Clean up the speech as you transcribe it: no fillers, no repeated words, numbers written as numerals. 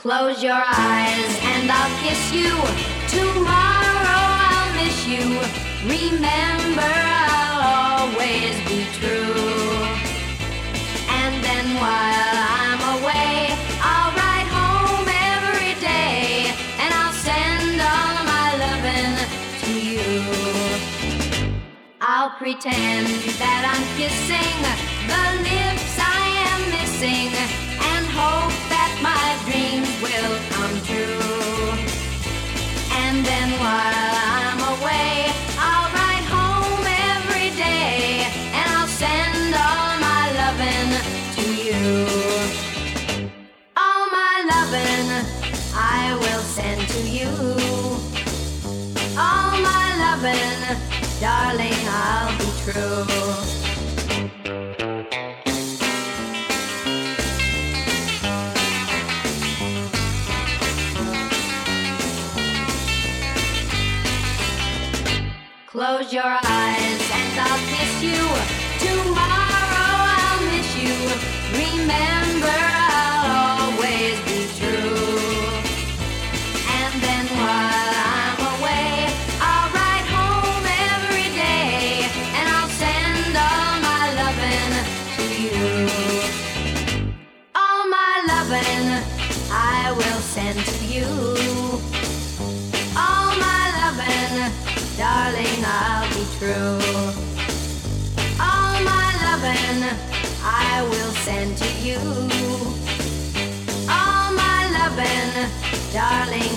Close your eyes and I'll kiss you. Tomorrow I'll miss you. Remember, I'll always be true. And then while I'm away, I'll write home every day, and I'll send all my loving to you. I'll pretend that I'm kissing the lips I am missing, and hope that my dreams will come true. And then while I'm away, I'll write home every day, and I'll send all my loving to you. All my loving I will send to you. All my loving, darling, I'll be true. Close your eyes and I'll kiss you. Tomorrow I'll miss you. Remember, I'll always be true. And then while I'm away, I'll write home every day, and I'll send all my loving to you. All my loving I will send to you. All my loving, darling, I'll be true. All my loving I will send to you. All my loving, darling,